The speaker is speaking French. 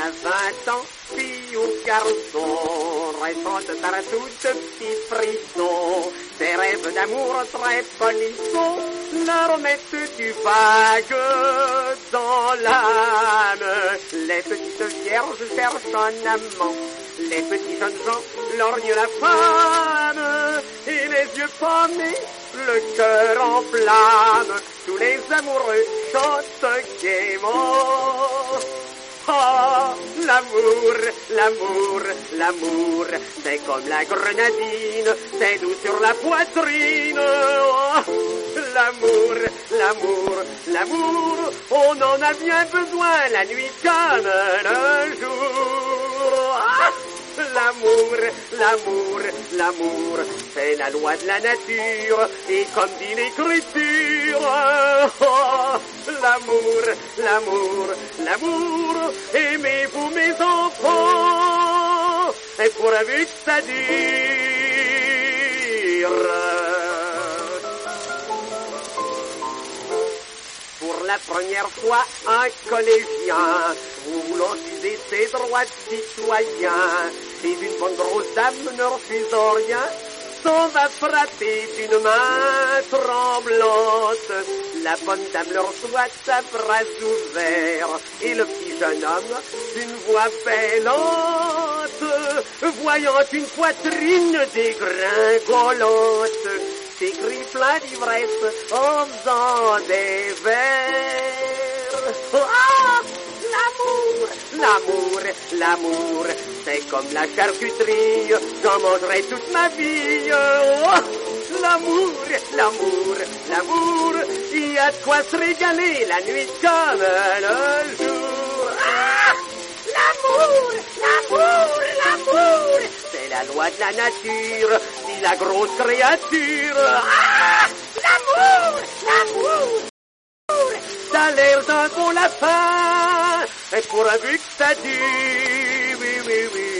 à 20 ans, fille ou garçon, restante partout de petits frissons. Ces rêves d'amour très polissons leur mettent du vague dans l'âme. Les petites vierges cherchent un amant, les petits jeunes gens lorgnent la femme, et les yeux pommés, le cœur en flamme, tous les amoureux chantent gaiement. Oh, l'amour, l'amour, l'amour, c'est comme la grenadine, c'est doux sur la poitrine. Oh, l'amour, l'amour, l'amour, on en a bien besoin la nuit comme le jour. Ah, l'amour, l'amour, l'amour, c'est la loi de la nature, et comme dit l'écriture, oh, l'amour, l'amour, l'amour, aimez-vous mes enfants, et pourvu que ça dure. Pour la première fois, un collégien, voulant user ses droits de citoyen, et d'une bonne grosse dame ne refusant rien, s'en va frapper d'une main tremblante. La bonne dame le reçoit à bras ouverts, et le petit jeune homme, d'une voix bêlante, voyant une poitrine dégringolante, s'écrie plein d'ivresse en faisant des vers. Ah, l'amour, l'amour, l'amour, c'est comme la charcuterie, j'en mangerai toute ma vie. Oh, l'amour, l'amour, l'amour, il y a de quoi se régaler la nuit comme le jour. Ah, l'amour, l'amour, l'amour, c'est la loi de la nature, dit la grosse créature. Ah, l'amour, l'amour, t'as l'air d'un bon lapin, et pourvu que ça dure, oui, oui, oui.